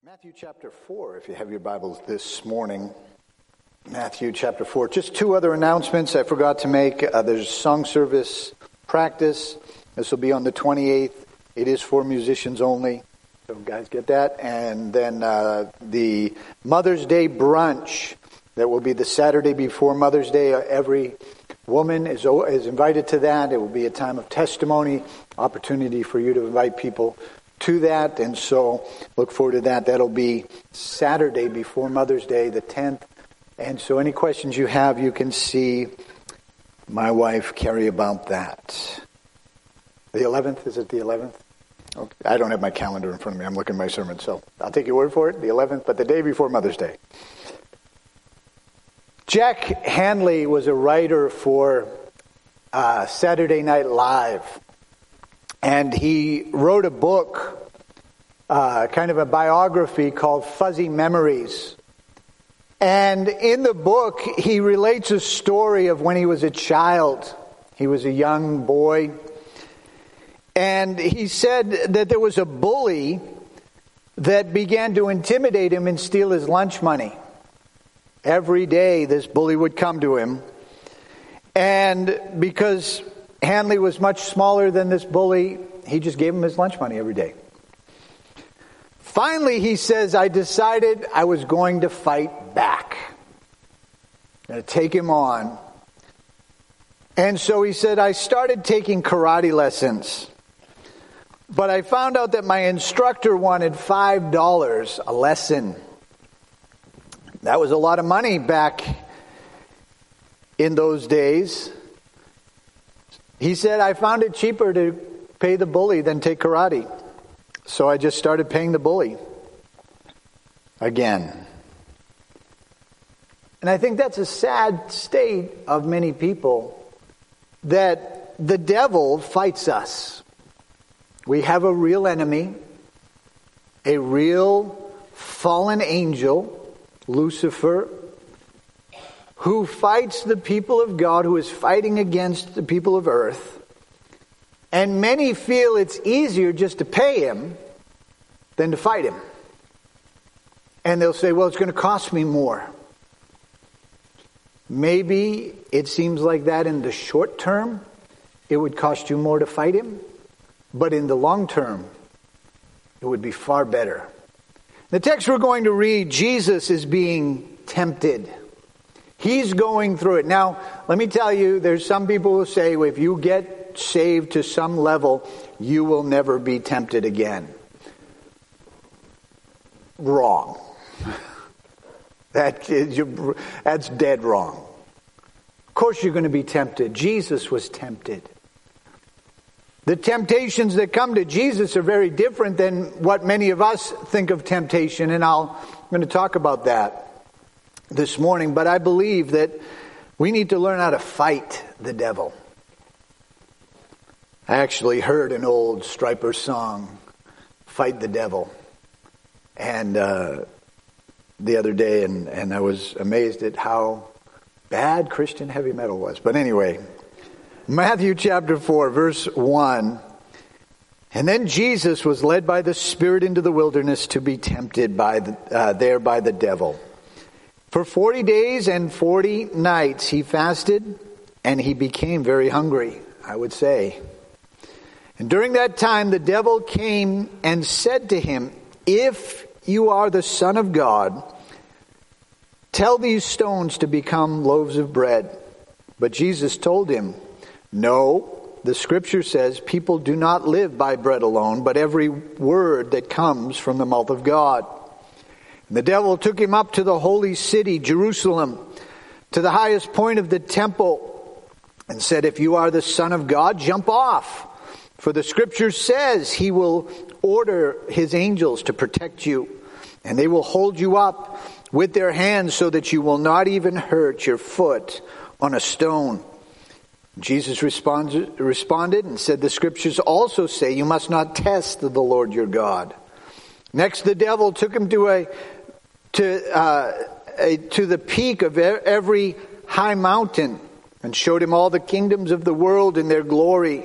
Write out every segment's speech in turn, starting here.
Matthew chapter 4, if you have your Bibles this morning. Matthew chapter 4. Just two other announcements I forgot to make. There's song service practice. This will be on the 28th. It is for musicians only. So guys get that. And then the Mother's Day brunch. That will be the Saturday before Mother's Day. Every woman is invited to that. It will be a time of testimony, opportunity for you to invite people to that, and so look forward to that. That'll be Saturday before Mother's Day, the 10th. And so any questions you have, you can see my wife, Carrie, about that. The 11th, is it the 11th? Okay. I don't have my calendar in front of me. I'm looking at my sermon, so I'll take your word for it, the 11th, but the day before Mother's Day. Jack Hanley was a writer for Saturday Night Live. And he wrote a book, kind of a biography called Fuzzy Memories. And in the book, he relates a story of when he was a child. He was a young boy. And he said that there was a bully that began to intimidate him and steal his lunch money. Every day, this bully would come to him. And because Hanley was much smaller than this bully, he just gave him his lunch money every day. Finally, he says, I decided I was going to fight back. I'm going to take him on. And so he said, I started taking karate lessons. But I found out that my instructor wanted $5 a lesson. That was a lot of money back in those days. He said, I found it cheaper to pay the bully than take karate. So I just started paying the bully again. And I think that's a sad state of many people, that the devil fights us. We have a real enemy, a real fallen angel, Lucifer, who fights the people of God, who is fighting against the people of earth. And many feel it's easier just to pay him than to fight him. And they'll say, well, it's going to cost me more. Maybe it seems like that in the short term, it would cost you more to fight him. But in the long term, it would be far better. The text we're going to read, Jesus is being tempted. He's going through it. Now, let me tell you, there's some people who say, well, if you get saved to some level, you will never be tempted again. Wrong. That's dead wrong. Of course you're going to be tempted. Jesus was tempted. The temptations that come to Jesus are very different than what many of us think of temptation, and I'm going to talk about that this morning. But I believe that we need to learn how to fight the devil. I actually heard an old Stryper song, Fight the Devil, and the other day, and I was amazed at how bad Christian heavy metal was. But anyway, Matthew chapter 4, verse 1. And then Jesus was led by the Spirit into the wilderness to be tempted by the devil. For 40 days and 40 nights he fasted, and he became very hungry, I would say. And during that time the devil came and said to him, if you are the Son of God, tell these stones to become loaves of bread. But Jesus told him, no, the scripture says people do not live by bread alone, but every word that comes from the mouth of God. And the devil took him up to the holy city, Jerusalem, to the highest point of the temple, and said, if you are the Son of God, jump off. For the scripture says he will order his angels to protect you, and they will hold you up with their hands so that you will not even hurt your foot on a stone. Jesus responded and said, the scriptures also say you must not test the Lord your God. Next, the devil took him to the peak of every high mountain and showed him all the kingdoms of the world in their glory.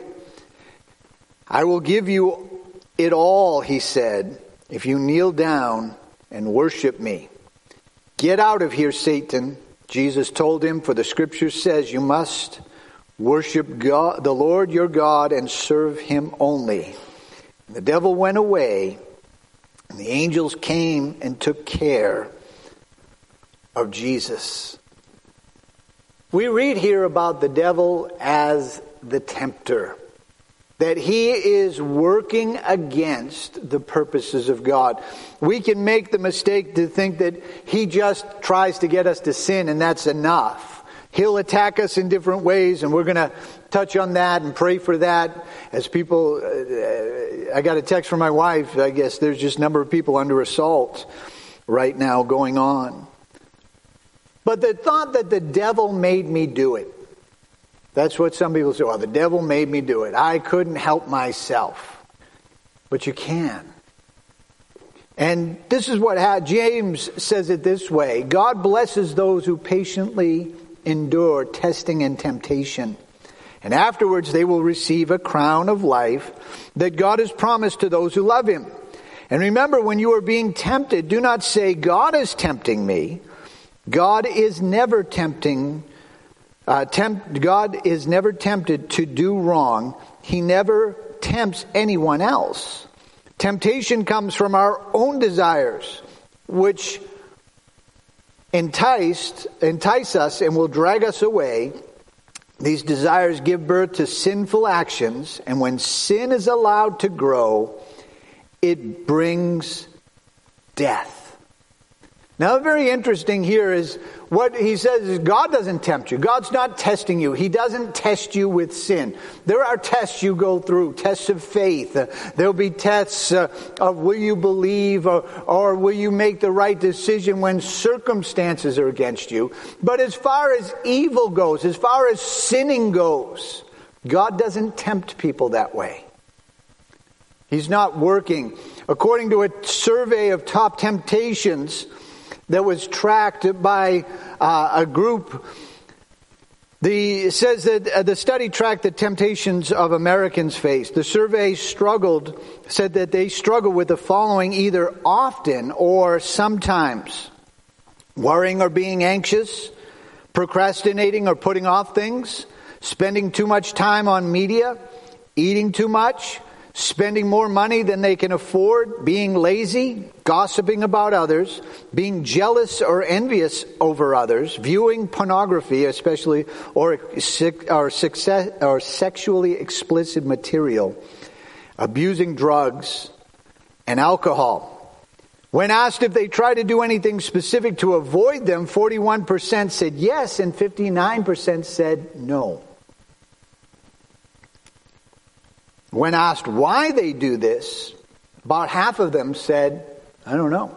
I will give you it all, he said, if you kneel down and worship me. Get out of here, Satan, Jesus told him, for the scripture says you must worship God, the Lord your God, and serve him only. The devil went away, and the angels came and took care of Jesus. We read here about the devil as the tempter, that he is working against the purposes of God. We can make the mistake to think that he just tries to get us to sin and that's enough. He'll attack us in different ways, and we're going to touch on that and pray for that. As people, I got a text from my wife, I guess there's just a number of people under assault right now going on. But the thought that the devil made me do it, that's what some people say, well, the devil made me do it. I couldn't help myself. But you can. And this is what James says it this way. God blesses those who patiently endure testing and temptation. And afterwards they will receive a crown of life that God has promised to those who love him. And remember, when you are being tempted, do not say, God is tempting me. God is never tempting. God is never tempted to do wrong. He never tempts anyone else. Temptation comes from our own desires, which entice us and will drag us away. These desires give birth to sinful actions, and when sin is allowed to grow, it brings death. Now, very interesting here is what he says is God doesn't tempt you. God's not testing you. He doesn't test you with sin. There are tests you go through, tests of faith. There'll be tests of will you believe or will you make the right decision when circumstances are against you. But as far as evil goes, as far as sinning goes, God doesn't tempt people that way. He's not working. According to a survey of top temptations that was tracked by a group, it says that the study tracked the temptations of Americans face. The survey said that they struggle with the following either often or sometimes: worrying or being anxious, procrastinating or putting off things, spending too much time on media, eating too much, spending more money than they can afford, being lazy, gossiping about others, being jealous or envious over others, viewing pornography, especially or sexually explicit material, abusing drugs and alcohol. When asked if they try to do anything specific to avoid them, 41% said yes and 59% said no. When asked why they do this, about half of them said, I don't know.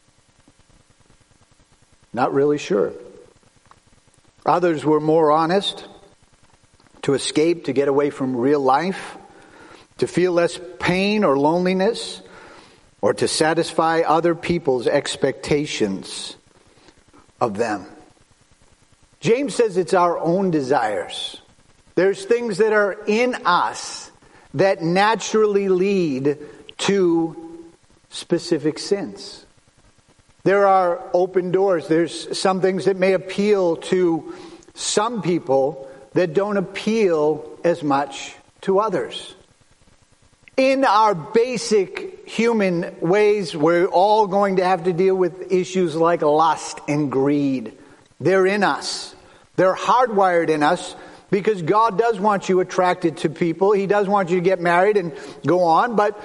Not really sure. Others were more honest: to escape, to get away from real life, to feel less pain or loneliness, or to satisfy other people's expectations of them. James says it's our own desires. There's things that are in us that naturally lead to specific sins. There are open doors. There's some things that may appeal to some people that don't appeal as much to others. In our basic human ways, we're all going to have to deal with issues like lust and greed. They're in us. They're hardwired in us, because God does want you attracted to people. He does want you to get married and go on. But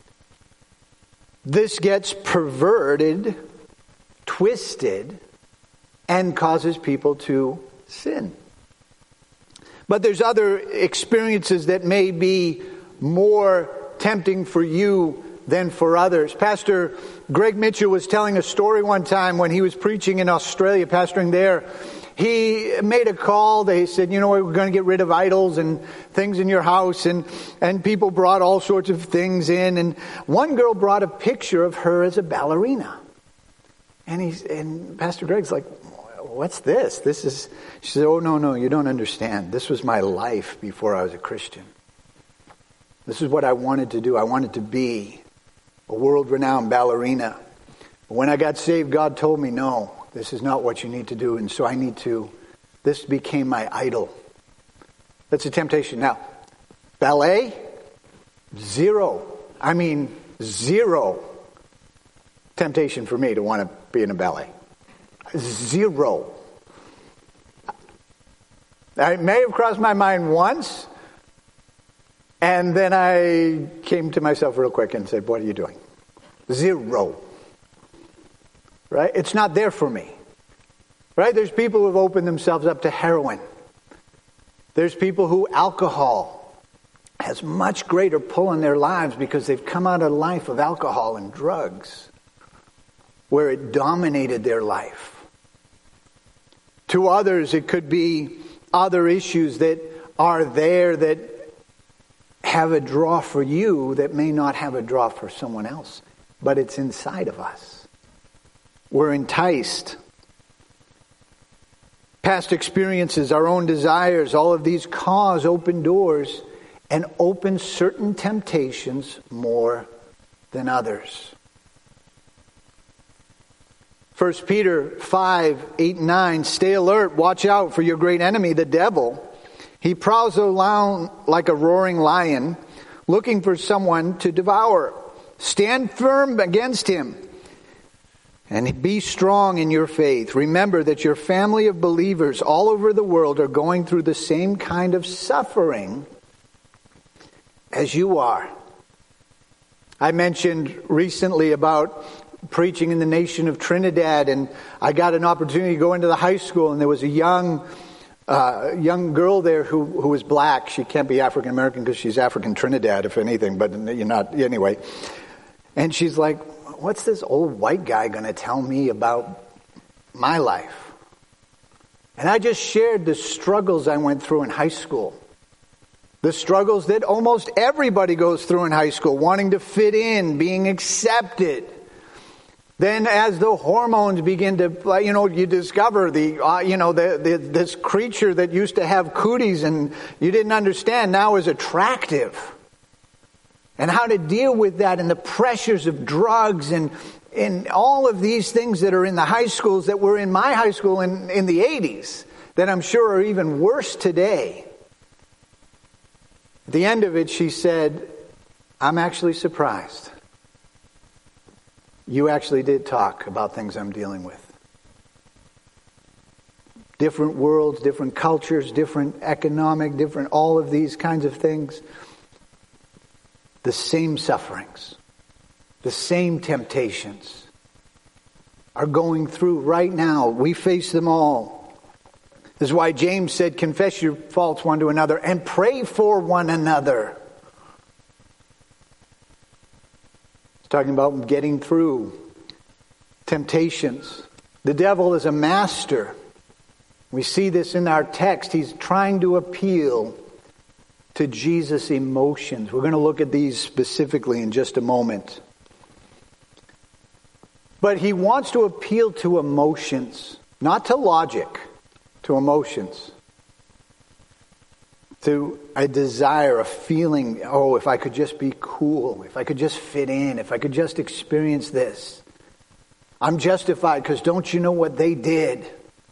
this gets perverted, twisted, and causes people to sin. But there's other experiences that may be more tempting for you than for others. Pastor Greg Mitchell was telling a story one time when he was preaching in Australia, pastoring there. He made a call. They said, we're going to get rid of idols and things in your house. And people brought all sorts of things in. And one girl brought a picture of her as a ballerina. And Pastor Greg's like, what's this? She said, oh, no, you don't understand. This was my life before I was a Christian. This is what I wanted to do. I wanted to be a world-renowned ballerina. When I got saved, God told me, no, this is not what you need to do. And so this became my idol. That's a temptation. Now, ballet, zero temptation for me to want to be in a ballet. Zero. It may have crossed my mind once, and then I came to myself real quick and said, what are you doing? Zero. Right? It's not there for me. Right? There's people who have opened themselves up to heroin. There's people who alcohol has much greater pull in their lives because they've come out of a life of alcohol and drugs where it dominated their life. To others, it could be other issues that are there that have a draw for you that may not have a draw for someone else. But it's inside of us. We're enticed. Past experiences, our own desires, all of these cause open doors and open certain temptations more than others. 1 Peter 5:8-9, stay alert, watch out for your great enemy, the devil. He prowls around like a roaring lion, looking for someone to devour. Stand firm against him and be strong in your faith. Remember that your family of believers all over the world are going through the same kind of suffering as you are. I mentioned recently about preaching in the nation of Trinidad, and I got an opportunity to go into the high school, and there was a young girl there who was black. She can't be African American because she's African Trinidad, if anything, but you're not anyway. And she's like, what's this old white guy going to tell me about my life? And I just shared the struggles I went through in high school. The struggles that almost everybody goes through in high school, wanting to fit in, being accepted. Then as the hormones begin to, you discover this creature that used to have cooties and you didn't understand now is attractive. And how to deal with that and the pressures of drugs and all of these things that are in the high schools that were in my high school in the 80s that I'm sure are even worse today. At the end of it, she said, I'm actually surprised. You actually did talk about things I'm dealing with. Different worlds, different cultures, different economic, different all of these kinds of things. The same sufferings, the same temptations are going through right now. We face them all. This is why James said, confess your faults one to another and pray for one another. It's talking about getting through temptations. The devil is a master. We see this in our text. He's trying to appeal to Jesus' emotions. We're going to look at these specifically in just a moment. But he wants to appeal to emotions, not to logic, to emotions. To a desire, a feeling, if I could just be cool, if I could just fit in, if I could just experience this. I'm justified because don't you know what they did?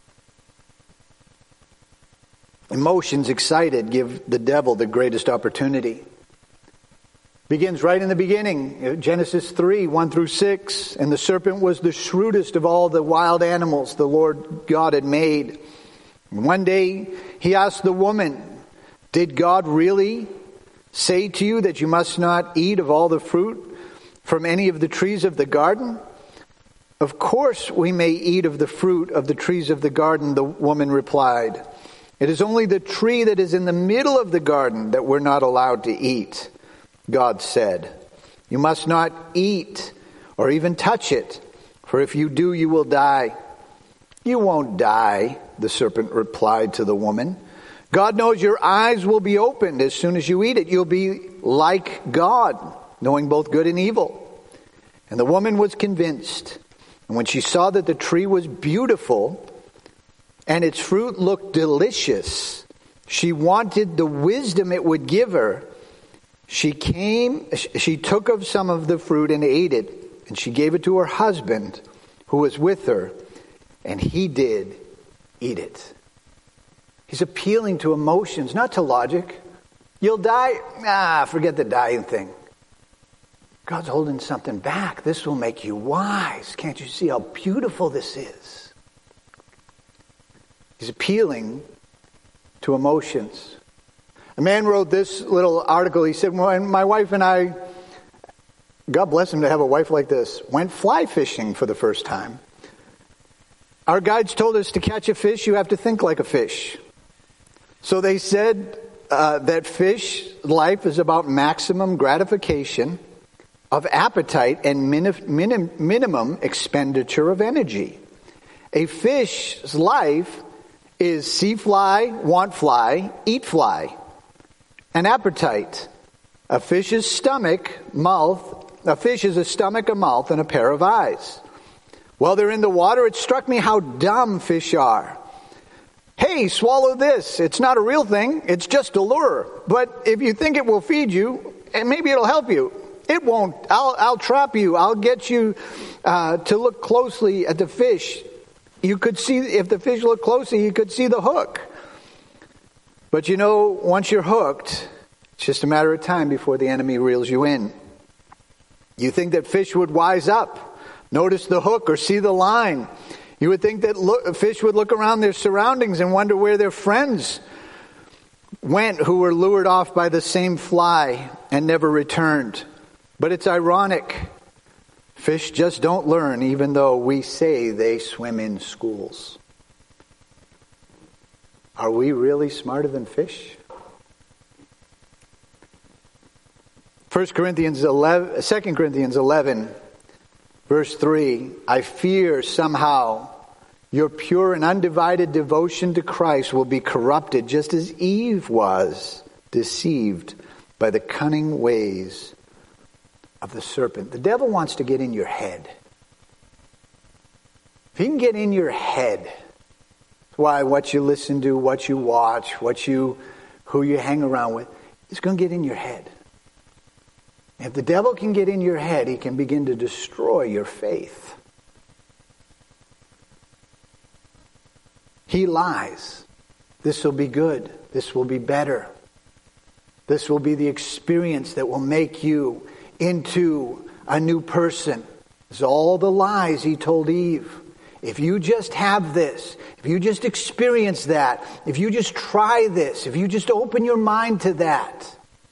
Emotions, excited, give the devil the greatest opportunity. Begins right in the beginning, Genesis 3:1-6. And the serpent was the shrewdest of all the wild animals the Lord God had made. And one day he asked the woman, did God really say to you that you must not eat of all the fruit from any of the trees of the garden? Of course we may eat of the fruit of the trees of the garden, the woman replied. It is only the tree that is in the middle of the garden that we're not allowed to eat. God said, you must not eat or even touch it, for if you do, you will die. You won't die, the serpent replied to the woman. God knows your eyes will be opened as soon as you eat it. You'll be like God, knowing both good and evil. And the woman was convinced. And when she saw that the tree was beautiful and its fruit looked delicious, she wanted the wisdom it would give her. She took of some of the fruit and ate it. and she gave it to her husband who was with her, and he did eat it. He's appealing to emotions, not to logic. You'll die? Forget the dying thing. God's holding something back. This will make you wise. Can't you see how beautiful this is? He's appealing to emotions. A man wrote this little article. He said, when my wife and I, God bless him to have a wife like this, went fly fishing for the first time. Our guides told us to catch a fish, you have to think like a fish. So they said that fish life is about maximum gratification of appetite and minimum expenditure of energy. A fish's life is see fly, want fly, eat fly. An appetite. A fish is a stomach, a mouth, and a pair of eyes. While they're in the water, it struck me how dumb fish are. Hey, swallow this. It's not a real thing. It's just a lure. But if you think it will feed you, and maybe it'll help you, it won't. I'll trap you. I'll get you to look closely at the fish. You could see, if the fish looked closely, you could see the hook. But once you're hooked, it's just a matter of time before the enemy reels you in. You think that fish would wise up, notice the hook or see the line. You would think that fish would look around their surroundings and wonder where their friends went who were lured off by the same fly and never returned. But it's ironic. Fish just don't learn, even though we say they swim in schools. Are we really smarter than fish? 2 Corinthians 11, verse 3, I fear somehow your pure and undivided devotion to Christ will be corrupted, just as Eve was deceived by the cunning ways of the serpent. The devil wants to get in your head. If he can get in your head, why what you listen to, what you watch, who you hang around with, it's going to get in your head. If the devil can get in your head, he can begin to destroy your faith. He lies. This will be good. This will be better. This will be the experience that will make you into a new person. It's all the lies he told Eve. If you just have this, if you just experience that, if you just try this, if you just open your mind to that.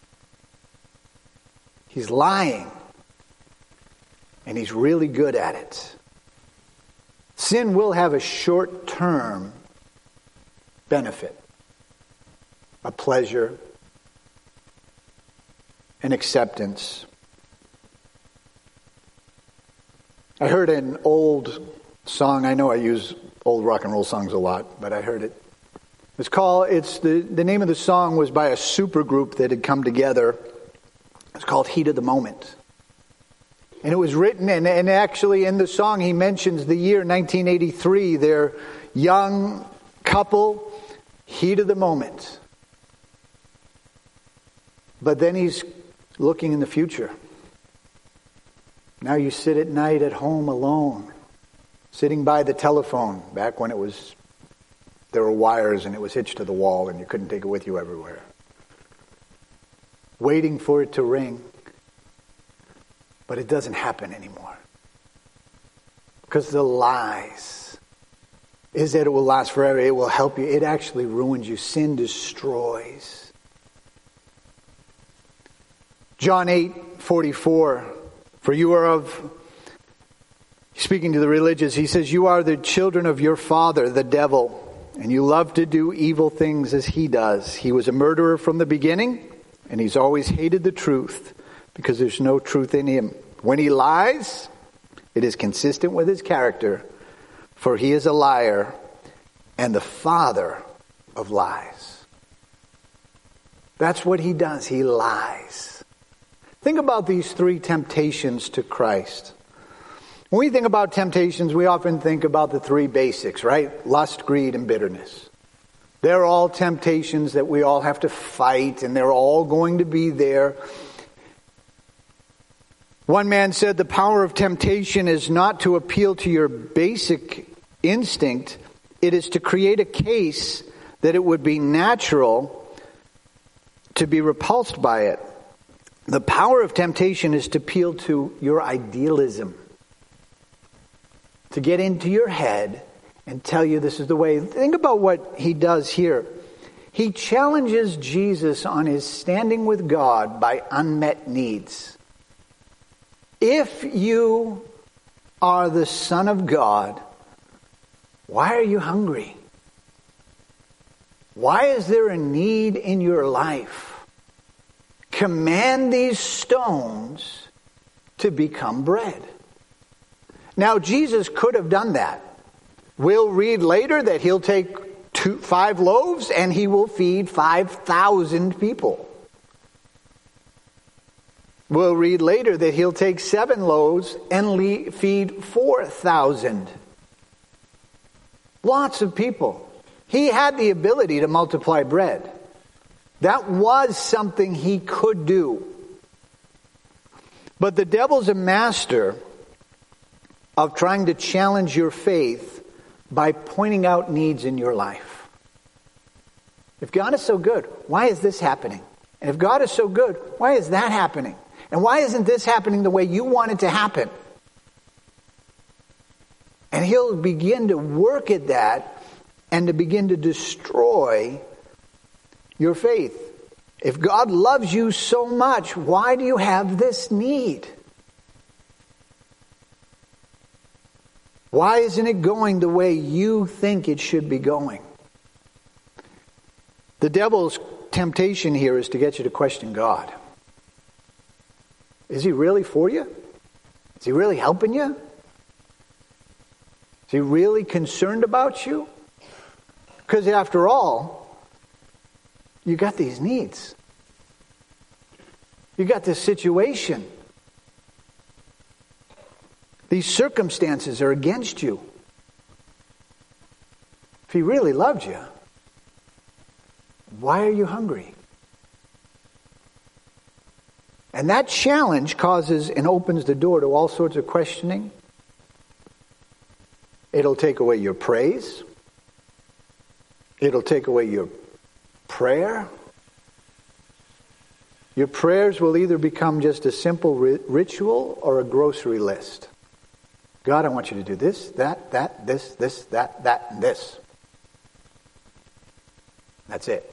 He's lying. And he's really good at it. Sin will have a short-term benefit. A pleasure. An acceptance. I heard an old song. I know I use old rock and roll songs a lot, but I heard it. The name of the song was by a super group that had come together. It's called Heat of the Moment. And it was written, and actually in the song he mentions the year 1983, their young couple, heat of the moment. But then he's looking in the future. Now you sit at night at home alone, sitting by the telephone, back when there were wires and it was hitched to the wall and you couldn't take it with you everywhere. Waiting for it to ring. But it doesn't happen anymore. Because the lies is that it will last forever. It will help you. It actually ruins you. Sin destroys. John 8:44. For you are speaking to the religious, he says, you are the children of your father, the devil, and you love to do evil things as he does. He was a murderer from the beginning, and he's always hated the truth because there's no truth in him. When he lies, it is consistent with his character, for he is a liar and the father of lies. That's what he does. He lies. Think about these three temptations to Christ. When we think about temptations, we often think about the three basics, right? Lust, greed, and bitterness. They're all temptations that we all have to fight, and they're all going to be there. One man said the power of temptation is not to appeal to your basic instinct. It is to create a case that it would be natural to be repulsed by it. The power of temptation is to appeal to your idealism. To get into your head and tell you this is the way. Think about what he does here. He challenges Jesus on his standing with God by unmet needs. If you are the Son of God, why are you hungry? Why is there a need in your life? Command these stones to become bread. Now, Jesus could have done that. We'll read later that he'll take 5 loaves and he will feed 5,000 people. We'll read later that he'll take 7 loaves and feed 4,000. Lots of people. He had the ability to multiply bread. That was something he could do. But the devil's a master of trying to challenge your faith by pointing out needs in your life. If God is so good, why is this happening? And if God is so good, why is that happening? And why isn't this happening the way you want it to happen? And he'll begin to work at that and to begin to destroy your faith. If God loves you so much, why do you have this need? Why isn't it going the way you think it should be going? The devil's temptation here is to get you to question God. Is he really for you? Is he really helping you? Is he really concerned about you? Because after all, you got these needs. You got this situation. These circumstances are against you. If he really loved you, why are you hungry? And that challenge causes and opens the door to all sorts of questioning. It'll take away your praise. It'll take away your prayer. Your prayers will either become just a simple ritual or a grocery list. God, I want you to do this, that, this, that, and this. That's it.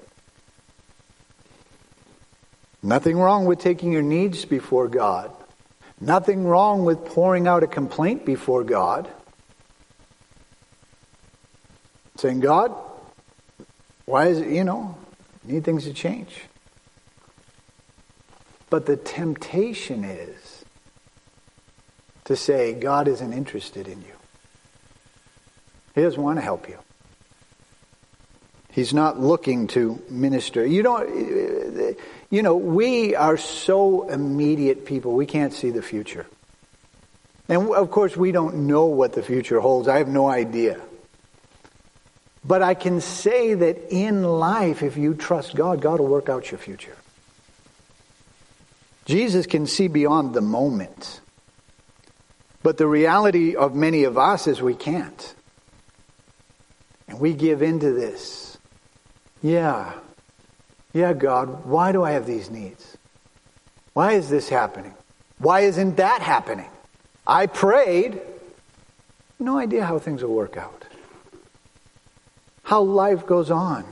Nothing wrong with taking your needs before God. Nothing wrong with pouring out a complaint before God. Saying, God, why is it, need things to change. But the temptation is to say, God isn't interested in you. He doesn't want to help you. He's not looking to minister. We are so immediate people, we can't see the future. And of course, we don't know what the future holds. I have no idea. But I can say that in life, if you trust God, God will work out your future. Jesus can see beyond the moment. But the reality of many of us is we can't. And we give into this. Yeah, God, why do I have these needs? Why is this happening? Why isn't that happening? I prayed. No idea how things will work out. How life goes on.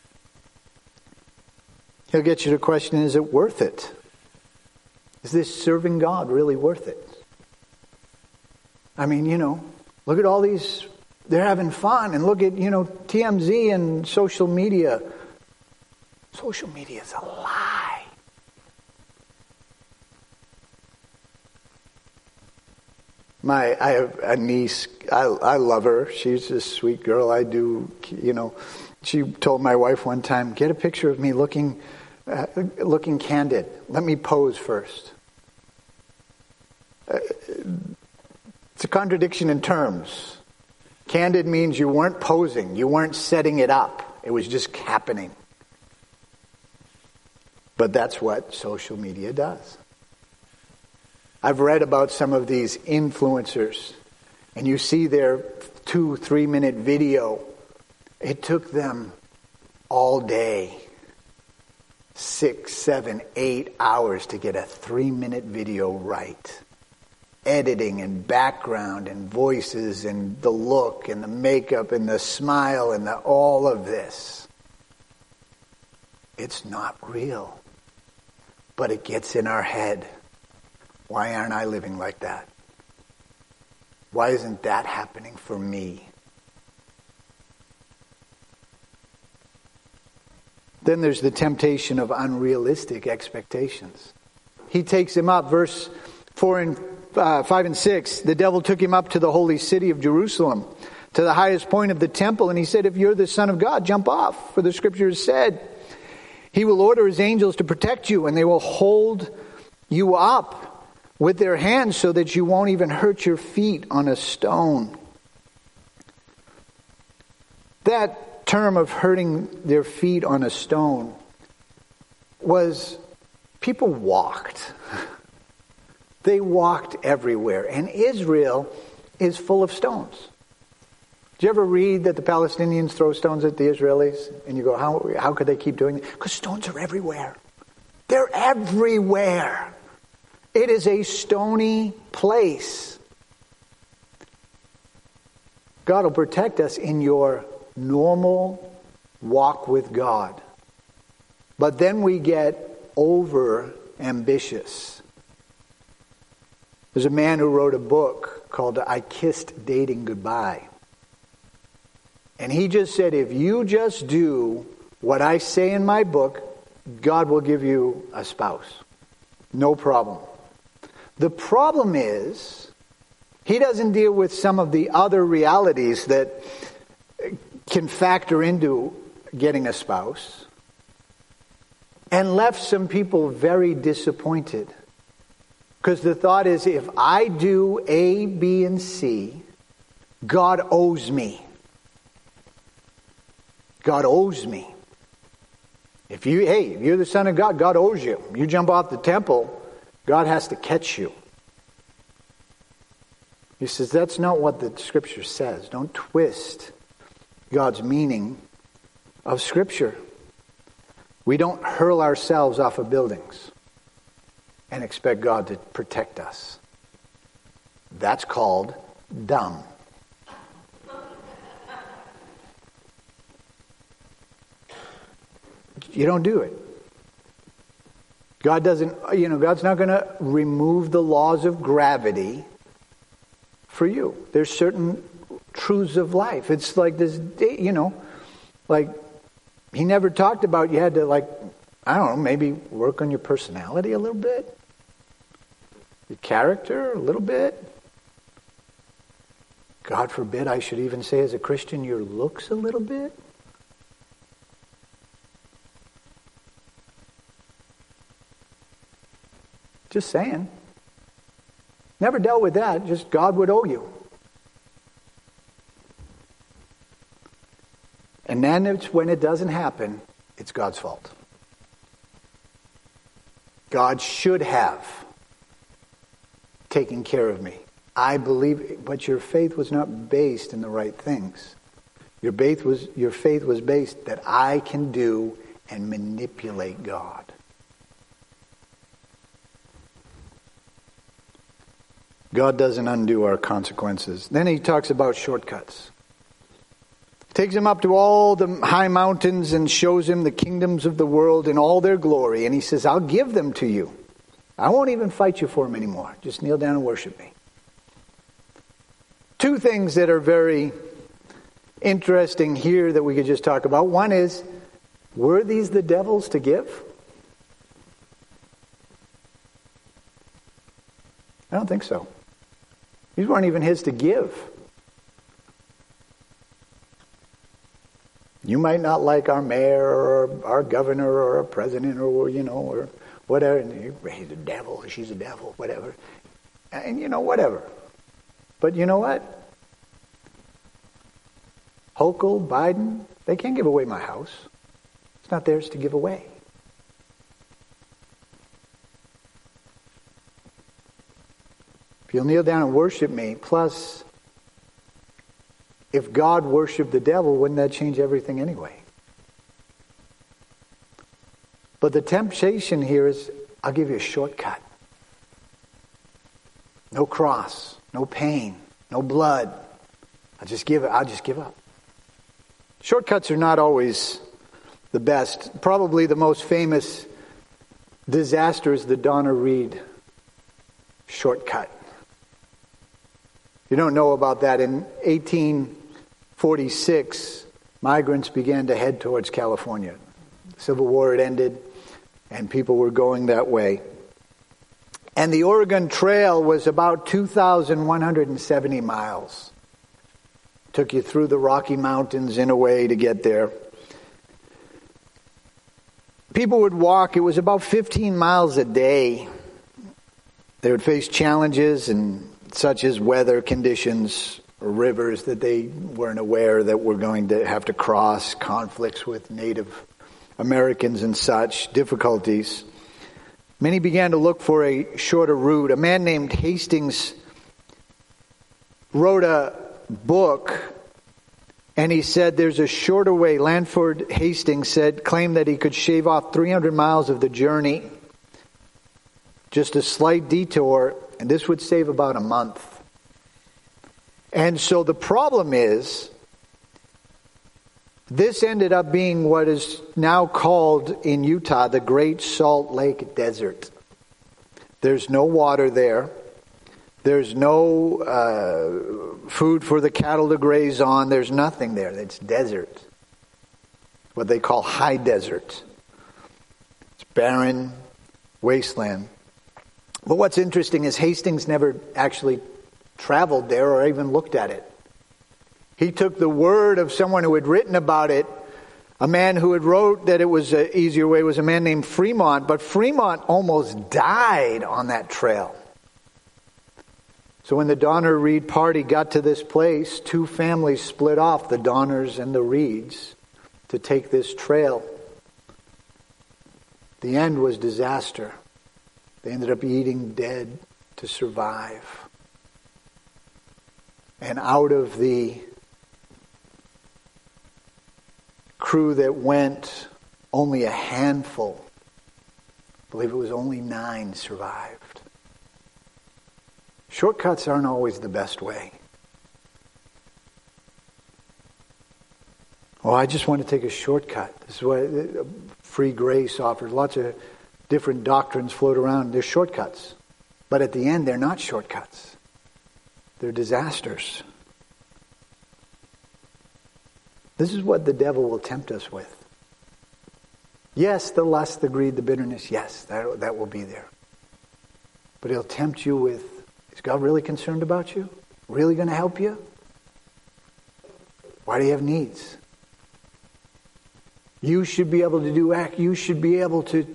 He'll get you to question, is it worth it? Is this serving God really worth it? I mean, look at all these, they're having fun, and look at, TMZ and social media. Social media is a lie. I have a niece, I love her. She's a sweet girl. I do, she told my wife one time, get a picture of me looking candid. Let me pose first. It's a contradiction in terms. Candid means you weren't posing. You weren't setting it up. It was just happening. But that's what social media does. I've read about some of these influencers, and you see their 2-3 minute video. It took them all day, 6, 7, 8 hours to get a 3-minute video right. Editing and background and voices and the look and the makeup and the smile and all of this. It's not real. But it gets in our head. Why aren't I living like that? Why isn't that happening for me? Then there's the temptation of unrealistic expectations. He takes him up, verse 5 and 6. The devil took him up to the holy city of Jerusalem, to the highest point of the temple, and he said, if you're the Son of God, jump off, for the scriptures said, he will order his angels to protect you, and they will hold you up with their hands so that you won't even hurt your feet on a stone. That term of hurting their feet on a stone was people walked. They walked everywhere. And Israel is full of stones. Did you ever read that the Palestinians throw stones at the Israelis? And you go, how could they keep doing it? Because stones are everywhere. They're everywhere. It is a stony place. God will protect us in your normal walk with God. But then we get over ambitious. There's a man who wrote a book called I Kissed Dating Goodbye. And he just said, if you just do what I say in my book, God will give you a spouse. No problem. The problem is, he doesn't deal with some of the other realities that can factor into getting a spouse, and left some people very disappointed. Because the thought is, if I do A, B, and C, God owes me. God owes me. If you're the Son of God, God owes you. You jump off the temple, God has to catch you. He says, that's not what the Scripture says. Don't twist God's meaning of Scripture. We don't hurl ourselves off of buildings and expect God to protect us. That's called dumb. You don't do it. God doesn't, God's not going to remove the laws of gravity for you. There's certain truths of life. It's like this, like he never talked about you had to maybe work on your personality a little bit. Your character a little bit. God forbid I should even say as a Christian, your looks a little bit. Just saying. Never dealt with that. Just God would owe you. And then it's when it doesn't happen, it's God's fault. God should have taken care of me. I believe, but your faith was not based in the right things. Your faith was based that I can do and manipulate God. God doesn't undo our consequences. Then he talks about shortcuts. Takes him up to all the high mountains and shows him the kingdoms of the world in all their glory. And he says, I'll give them to you. I won't even fight you for them anymore. Just kneel down and worship me. Two things that are very interesting here that we could just talk about. One is, were these the devil's to give? I don't think so. These weren't even his to give. You might not like our mayor or our governor or our president or whatever. And he's a devil, she's a devil, whatever. And whatever. But you know what? Hochul, Biden, they can't give away my house. It's not theirs to give away. you'll kneel down and worship me. Plus, if God worshiped the devil, wouldn't that change everything anyway? But the temptation here is, I'll give you a shortcut. No cross, no pain, no blood. I'll just give up. Shortcuts are not always the best. Probably the most famous disaster is the Donna Reed shortcut. You don't know about that. In 1846, migrants began to head towards California. The Civil War had ended, and people were going that way. And the Oregon Trail was about 2,170 miles. Took you through the Rocky Mountains in a way to get there. People would walk. It was about 15 miles a day. They would face challenges and such as weather conditions or rivers that they weren't aware that were going to have to cross, conflicts with Native Americans and such, difficulties. Many began to look for a shorter route. A man named Hastings wrote a book, and he said there's a shorter way. Lanford Hastings claimed that he could shave off 300 miles of the journey, just a slight detour, and this would save about a month. And so the problem is, this ended up being what is now called in Utah the Great Salt Lake Desert. There's no water there. There's no food for the cattle to graze on. There's nothing there. It's desert. What they call high desert. It's barren wasteland. But what's interesting is Hastings never actually traveled there or even looked at it. He took the word of someone who had written about it. A man who had wrote that it was an easier way was a man named Fremont, but Fremont almost died on that trail. So when the Donner Reed party got to this place, two families split off, the Donners and the Reeds, to take this trail. The end was disaster. They ended up eating dead to survive. And out of the crew that went, only a handful, I believe it was only 9, survived. Shortcuts aren't always the best way. Oh, I just want to take a shortcut. This is what free grace offers. Lots of different doctrines float around. They're shortcuts. But at the end, they're not shortcuts. They're disasters. This is what the devil will tempt us with. Yes, the lust, the greed, the bitterness, yes, that will be there. But he'll tempt you with, is God really concerned about you? Really going to help you? Why do you have needs? You should be able to do act. You should be able to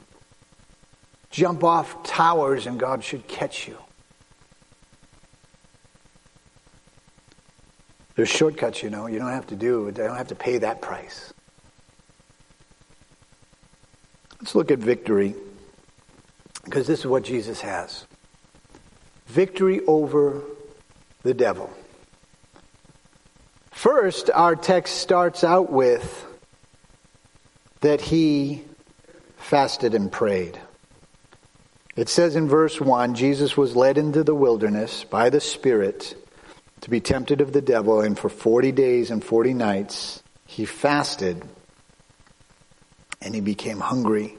jump off towers and God should catch you. There's shortcuts, you know. You don't have to do it. I don't have to pay that price. Let's look at victory, because this is what Jesus has. Victory over the devil. First, our text starts out with that he fasted and prayed. It says in verse 1, Jesus was led into the wilderness by the Spirit to be tempted of the devil, and for 40 days and 40 nights he fasted and he became hungry.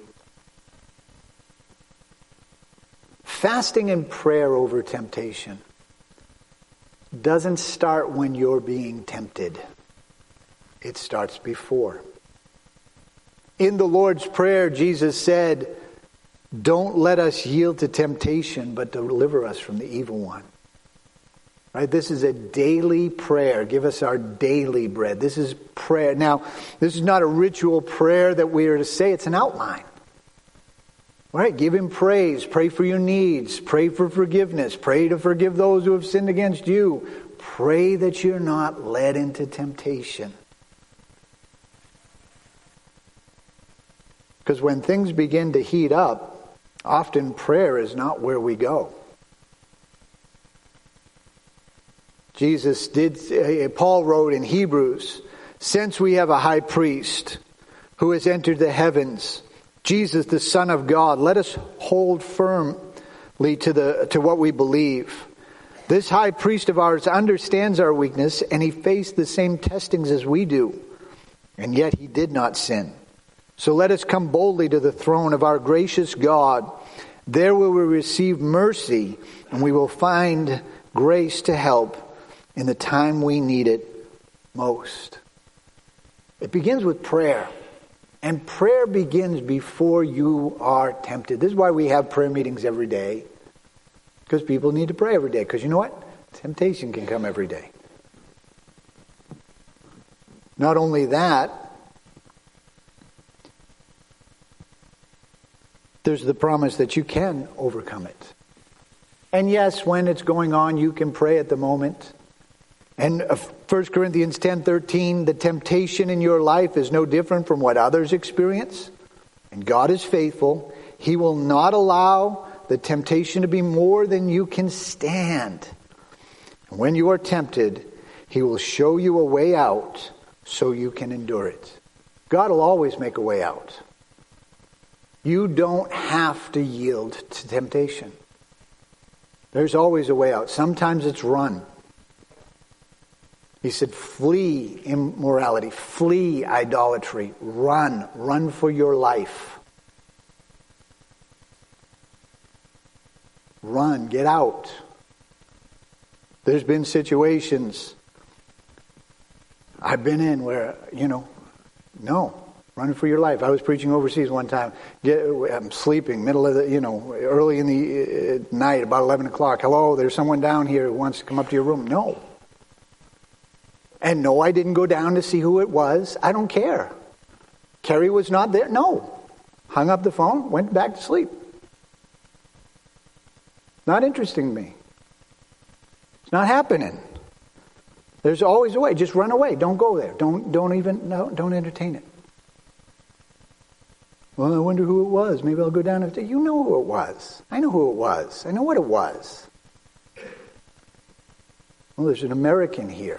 Fasting and prayer over temptation doesn't start when you're being tempted. It starts before. In the Lord's Prayer, Jesus said, "Don't let us yield to temptation, but deliver us from the evil one." Right? This is a daily prayer. Give us our daily bread. This is prayer. Now, this is not a ritual prayer that we are to say. It's an outline. All right, give him praise. Pray for your needs. Pray for forgiveness. Pray to forgive those who have sinned against you. Pray that you're not led into temptation. Because when things begin to heat up, often prayer is not where we go. Paul wrote in Hebrews, since we have a high priest who has entered the heavens, Jesus, the Son of God, let us hold firmly to what we believe. This high priest of ours understands our weakness, and he faced the same testings as we do, and yet he did not sin. So let us come boldly to the throne of our gracious God. There we will receive mercy, and we will find grace to help in the time we need it most. It begins with prayer. And prayer begins before you are tempted. This is why we have prayer meetings every day. Because people need to pray every day. Because you know what? Temptation can come every day. Not only that, there's the promise that you can overcome it. And yes, when it's going on, you can pray at the moment. And 1 Corinthians 10:13, the temptation in your life is no different from what others experience. And God is faithful. He will not allow the temptation to be more than you can stand. And when you are tempted, He will show you a way out so you can endure it. God will always make a way out. You don't have to yield to temptation. There's always a way out. Sometimes it's run. He said, flee immorality, flee idolatry, run for your life. Run, get out. There's been situations I've been in where, no, run for your life. I was preaching overseas one time. I'm sleeping, middle of the, early in the night, about 11 o'clock. Hello, there's someone down here who wants to come up to your room. No. And no, I didn't go down to see who it was. I don't care. Carrie was not there. No. Hung up the phone, went back to sleep. Not interesting to me. It's not happening. There's always a way. Just run away. Don't go there. Don't entertain it. Well, I wonder who it was. Maybe I'll go down and say, you know who it was. I know who it was. I know what it was. Well, there's an American here.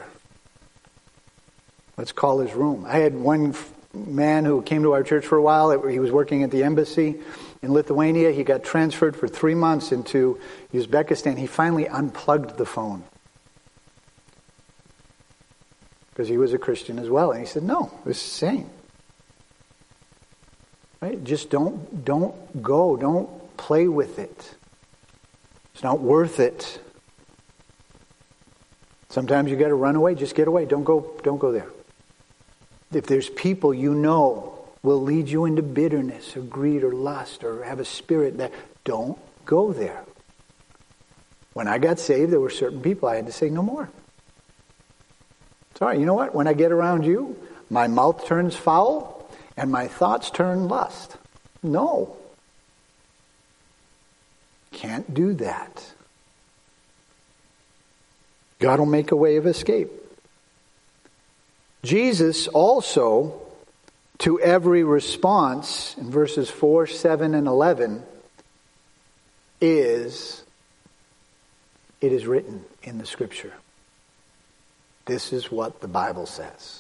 Let's call his room. I had one man who came to our church for a while. He was working at the embassy in Lithuania. He got transferred for 3 months into Uzbekistan. He finally unplugged the phone. Because he was a Christian as well. And he said, no, it's the same. Right? Just don't go. Don't play with it. It's not worth it. Sometimes you got to run away. Just get away. Don't go there. If there's people will lead you into bitterness or greed or lust or have a spirit that, don't go there. When I got saved, there were certain people I had to say no more. Sorry, you know what? When I get around you, my mouth turns foul and my thoughts turn lust. No. Can't do that. God will make a way of escape. Jesus also, to every response, in verses 4, 7, and 11, it is written in the Scripture. This is what the Bible says.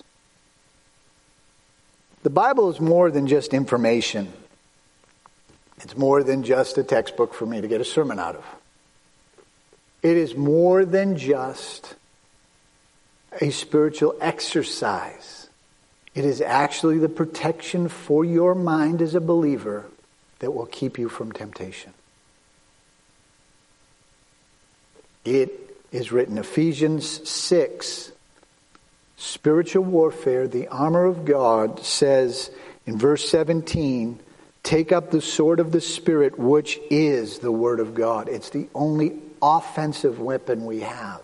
The Bible is more than just information. It's more than just a textbook for me to get a sermon out of. It is more than just a spiritual exercise. It is actually the protection for your mind as a believer that will keep you from temptation. It is written, Ephesians 6, spiritual warfare, the armor of God, says in verse 17, take up the sword of the Spirit, which is the Word of God. It's the only offensive weapon we have.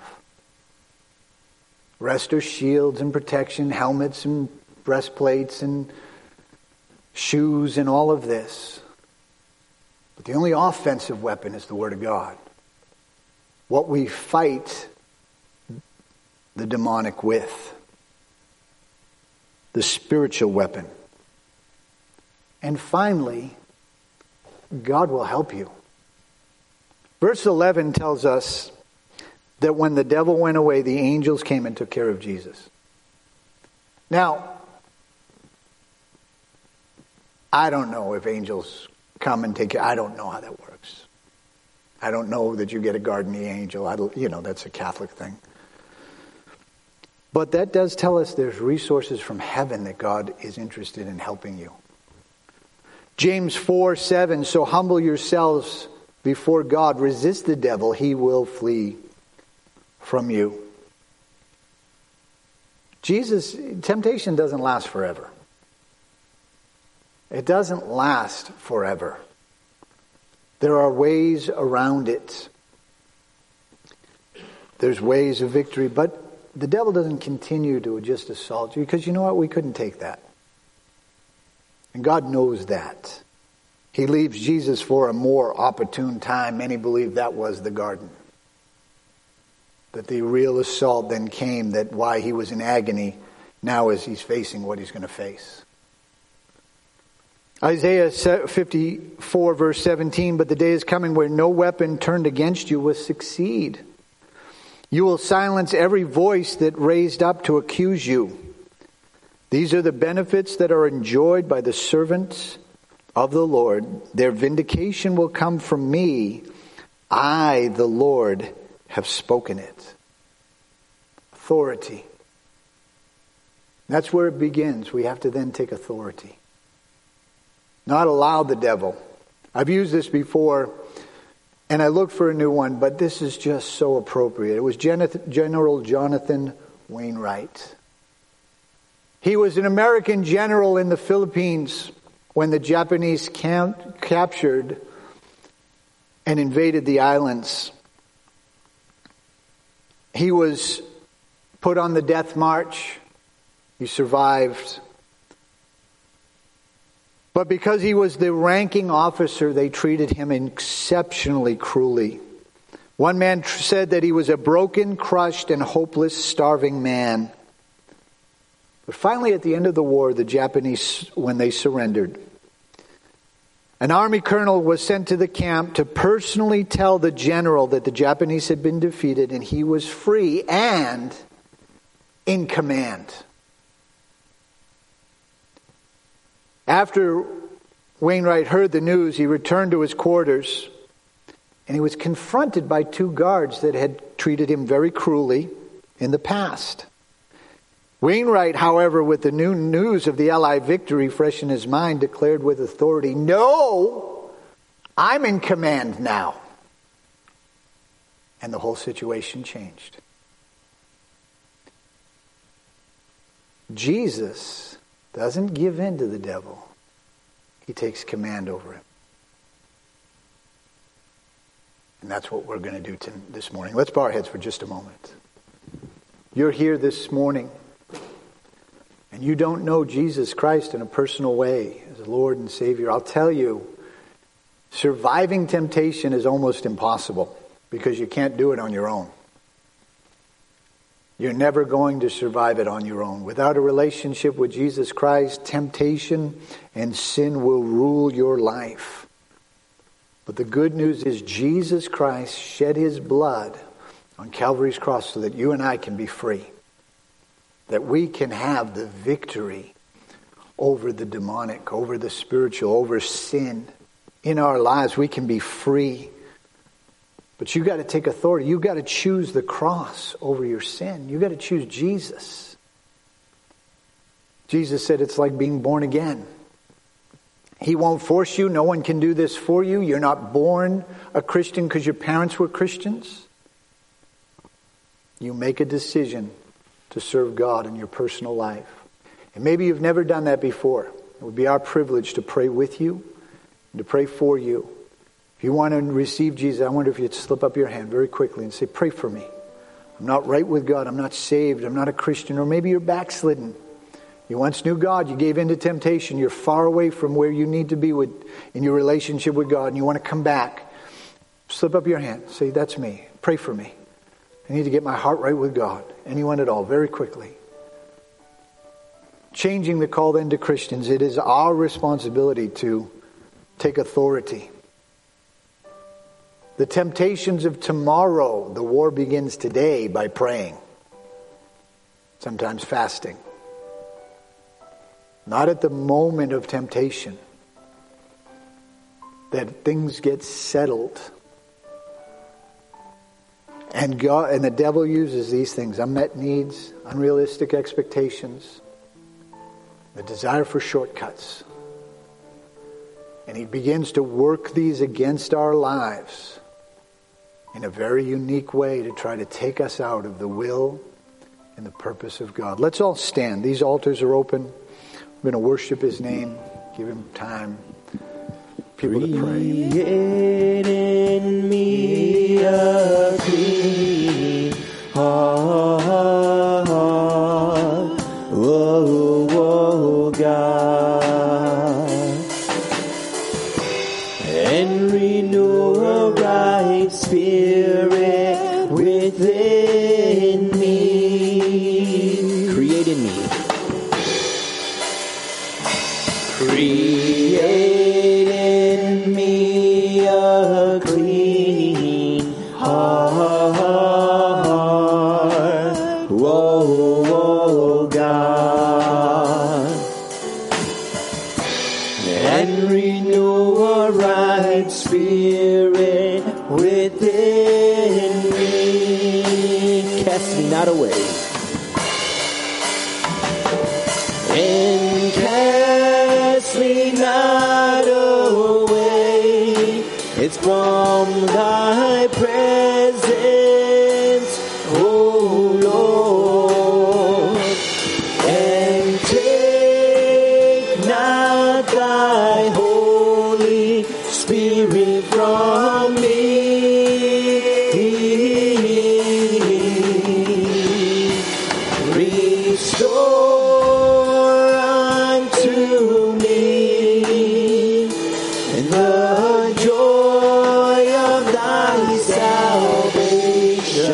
Rest are shields and protection, helmets and breastplates and shoes and all of this. But the only offensive weapon is the Word of God. What we fight the demonic with. The spiritual weapon. And finally, God will help you. Verse 11 tells us, that when the devil went away, the angels came and took care of Jesus. Now, I don't know if angels come and take care. I don't know how that works. I don't know that you get a guardian angel. That's a Catholic thing. But that does tell us there's resources from heaven that God is interested in helping you. James 4:7, so humble yourselves before God, resist the devil, he will flee from you. Temptation doesn't last forever. It doesn't last forever. There are ways around it. There's ways of victory, but the devil doesn't continue to just assault you, because you know what? We couldn't take that. And God knows that. He leaves Jesus for a more opportune time. Many believe that was the garden. That the real assault then came, that why he was in agony now as he's facing what he's going to face. Isaiah 54 verse 17, but the day is coming where no weapon turned against you will succeed. You will silence every voice that raised up to accuse you. These are the benefits that are enjoyed by the servants of the Lord. Their vindication will come from me. I, the Lord, have spoken it. Authority. That's where it begins. We have to then take authority. Not allow the devil. I've used this before, and I looked for a new one, but this is just so appropriate. It was General Jonathan Wainwright. He was an American general in the Philippines when the Japanese captured and invaded the islands. He was put on the death march. He survived. But because he was the ranking officer, they treated him exceptionally cruelly. One man said that he was a broken, crushed, and hopeless, starving man. But finally, at the end of the war, the Japanese, when they surrendered, an army colonel was sent to the camp to personally tell the general that the Japanese had been defeated and he was free and in command. After Wainwright heard the news, he returned to his quarters and he was confronted by two guards that had treated him very cruelly in the past. Wainwright, however, with the new news of the Allied victory fresh in his mind, declared with authority, "No, I'm in command now." And the whole situation changed. Jesus doesn't give in to the devil. He takes command over him. And that's what we're going to do this morning. Let's bow our heads for just a moment. You're here this morning and you don't know Jesus Christ in a personal way as Lord and Savior. I'll tell you, surviving temptation is almost impossible because you can't do it on your own. You're never going to survive it on your own. Without a relationship with Jesus Christ, temptation and sin will rule your life. But the good news is Jesus Christ shed his blood on Calvary's cross so that you and I can be free. That we can have the victory over the demonic, over the spiritual, over sin. In our lives, we can be free. But you got to take authority. You got to choose the cross over your sin. You got to choose Jesus. Jesus said it's like being born again. He won't force you. No one can do this for you. You're not born a Christian because your parents were Christians. You make a decision to serve God in your personal life. And maybe you've never done that before. It would be our privilege to pray with you and to pray for you. If you want to receive Jesus, I wonder if you'd slip up your hand very quickly and say, "Pray for me. I'm not right with God. I'm not saved. I'm not a Christian." Or maybe you're backslidden. You once knew God. You gave in to temptation. You're far away from where you need to be in your relationship with God, and you want to come back. Slip up your hand. Say, "That's me. Pray for me. I need to get my heart right with God." Anyone at all, very quickly. Changing the call then to Christians. It is our responsibility to take authority. The temptations of tomorrow, the war begins today by praying. Sometimes fasting. Not at the moment of temptation. That things get settled. And God and the devil uses these things, unmet needs, unrealistic expectations, the desire for shortcuts. And he begins to work these against our lives in a very unique way to try to take us out of the will and the purpose of God. Let's all stand. These altars are open. We're going to worship his name, give him time, people to pray. Create in me a clean heart, oh God, and renew a right spirit within me. Create in me. Create in me a clean heart, oh God, and renew a right spirit within me. Cast me not away. And cast me not away. It's from thy presence, O Lord. And take not thy Holy Spirit from me. Restore unto me the joy of thy salvation,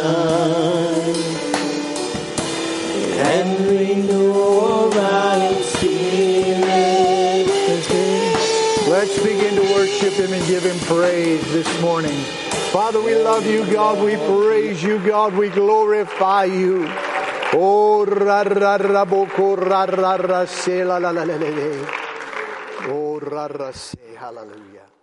and renew a right spirit. Let's begin to worship him and give him praise this morning. Father, we love you, God. We praise you, God. We glorify you. Oh, ra ra ra boko ra ra ra se la la la la la. Oh, ra ra se. Hallelujah.